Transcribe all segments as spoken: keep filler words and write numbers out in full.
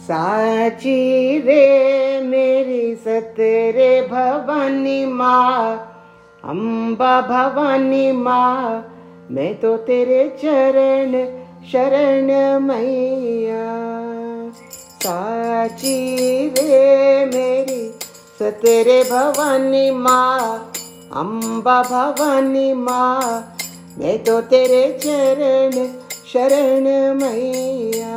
साची रे मेरी सतरे भवानी माँ, अम्बा भवानी माँ, मैं तो तेरे चरण शरण मैया। साची रे मेरी सतरे भवानी माँ, अम्बा भवानी माँ, मैं तो तेरे चरण शरण मैया।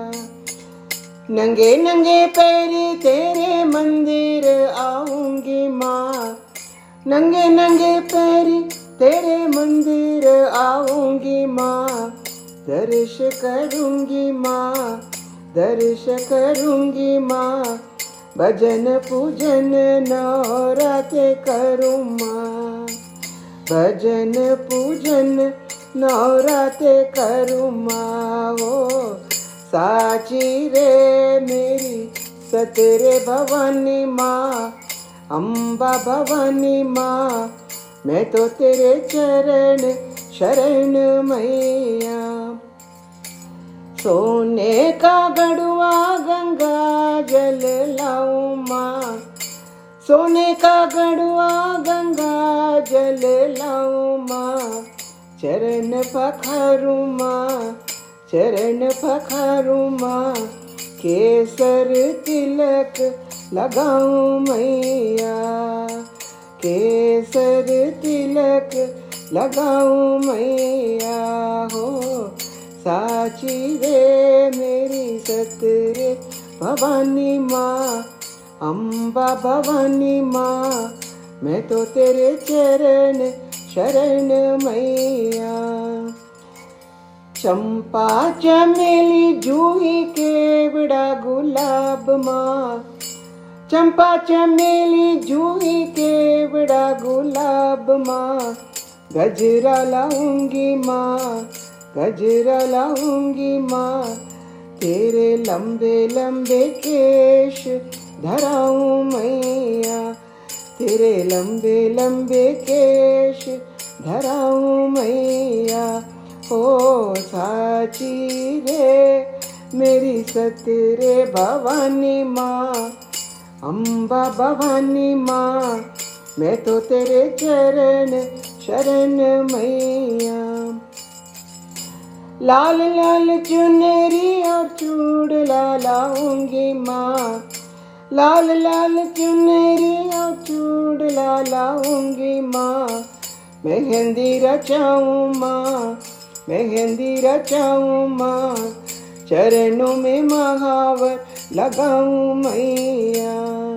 नंगे नंगे पैरी तेरे मंदिर आऊंगी माँ, नंगे नंगे पैरी तेरे मंदिर आऊंगी माँ, दर्श करूंगी माँ, दर्श करूंगी माँ, भजन पूजन नौराते करूँ माँ, भजन पूजन नौराते करूँ माँ। हो साची रे मेरी सतरे भवानी माँ, अम्बा भवानी माँ, मैं तो तेरे चरण शरण मैया। सोने का गढ़वा गंगा जल लाऊं माँ, सोने का गढ़वा गंगा जल लाऊं माँ, चरण पखारूं माँ, चरण पखारूं माँ, केसर तिलक लगाऊं मैया, केसर तिलक लगाऊं मैया। हो साची रे मेरी सतरे भवानी माँ, अम्बा भवानी माँ, मैं तो तेरे चरण शरण मैया। चंपा चमेली जूही केवड़ा गुलाब माँ, चंपा चमेली जूही केवड़ा गुलाब माँ, गजरा लाऊंगी माँ, गजरा लाऊंगी माँ, तेरे लंबे लंबे केश धराऊं मैया, तेरे लंबे लंबे केश धराऊं मैया। ओ साची रे मेरी सतरे भवानी माँ, अम्बा भवानी माँ, मैं तो तेरे चरण शरण मैया। लाल लाल चुनरी और चूड़ला लाऊंगी माँ, लाल लाल चुनरी और चूड़ला लाऊंगी माँ, मेहंदी रचाऊं माँ, मेहंदी रचाऊं माँ, चरणों में महावर लगाऊं मैया,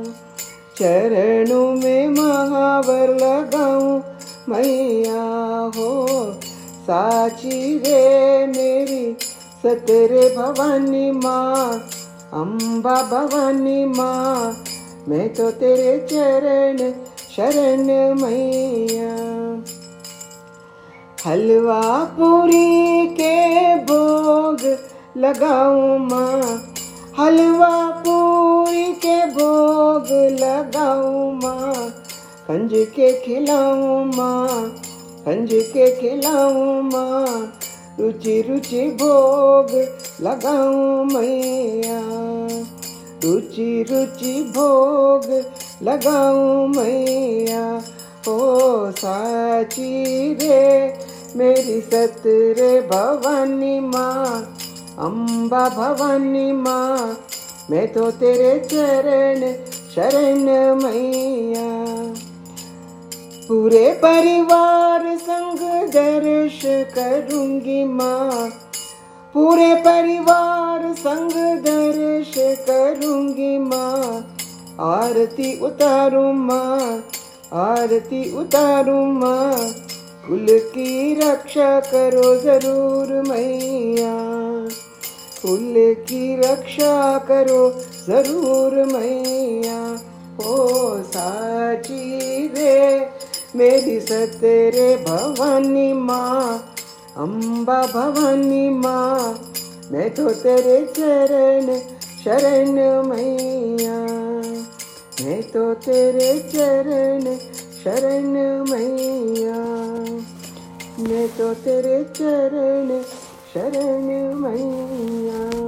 चरणों में महावर लगाऊं मैया। हो साची रे मेरी सतरे भवानी माँ, अम्बा भवानी माँ, मैं तो तेरे चरण शरण मैया। हलवा पूरी के भोग लगाऊं माँ, हलवा पूरी के भोग लगाऊं माँ, कंज के खिलाऊं माँ, कंज के खिलाऊं माँ, रुचि रुचि भोग लगाऊं मैया, रुचि रुचि भोग लगाऊं मैया। ओ साची रे मेरी सतरे भवानी माँ, अम्बा भवानी माँ, मैं तो तेरे चरण शरण मैया। पूरे परिवार संग दर्श करूंगी माँ, पूरे परिवार संग दर्श करूंगी माँ, आरती उतारूं माँ, आरती उतारूं माँ, कुल की रक्षा करो जरूर मैया, कुल की रक्षा करो जरूर मैया। ओ साची रे मेरी सतरे भवानी माँ, अम्बा भवानी माँ, मैं तो तेरे चरण शरण मैया, मैं तो तेरे चरण शरण मैया, मैं तो तेरे चरण शरण मैया।